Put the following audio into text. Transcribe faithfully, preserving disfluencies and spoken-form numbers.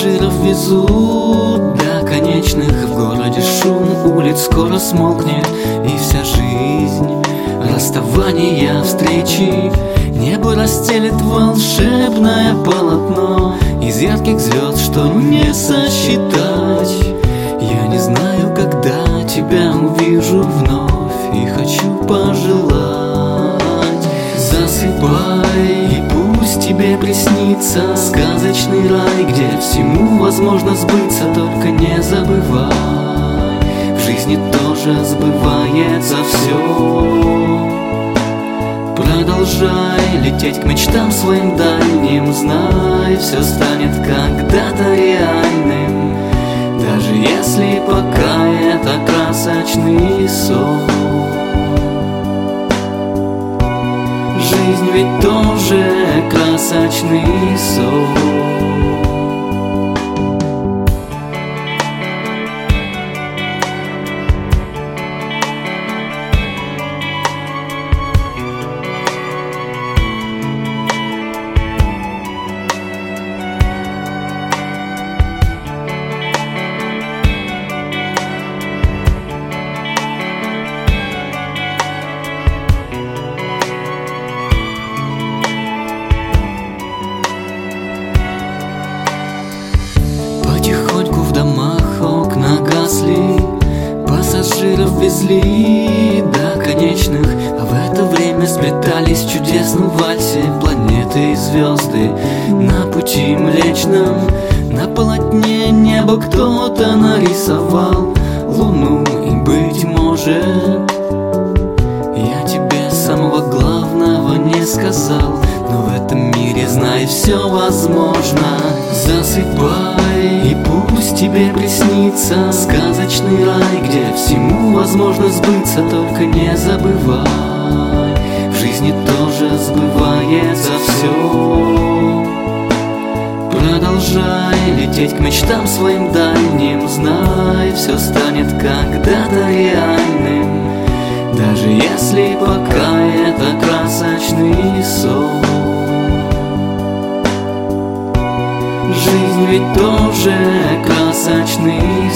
Пассажиров везут до конечных. В городе шум улиц скоро смолкнет, и вся жизнь расставания, встречи. Небо расстелит волшебное полотно из ярких звезд, что не сосчитать. Я не знаю, когда тебя увижу вновь, и хочу пожелать: засыпай, и пусть тебе приснится сказочный рай, где всему возможно сбыться, только не забывай, в жизни тоже сбывается все. Продолжай лететь к мечтам своим дальним, знай, все станет когда-то реальным, даже если пока это красочный сон. Жизнь ведь тоже красочный сон. Потихоньку в домах окна гасли, пассажиров везли до конечных, а в это время сплетались в чудесном вальсе планеты и звезды. На пути Млечном на полотне неба кто-то нарисовал луну, и, быть может, я тебе самого главного не сказал, но в этом мире, знай, все возможно. Засыпай, и пусть тебе приснится сказочный рай, где всему возможно сбыться, только не забывай, в жизни тоже сбывается все. Продолжай лететь к мечтам своим дальним, знай, все станет когда-то реальным, даже если пока это красочный сон. Жизнь ведь тоже красочный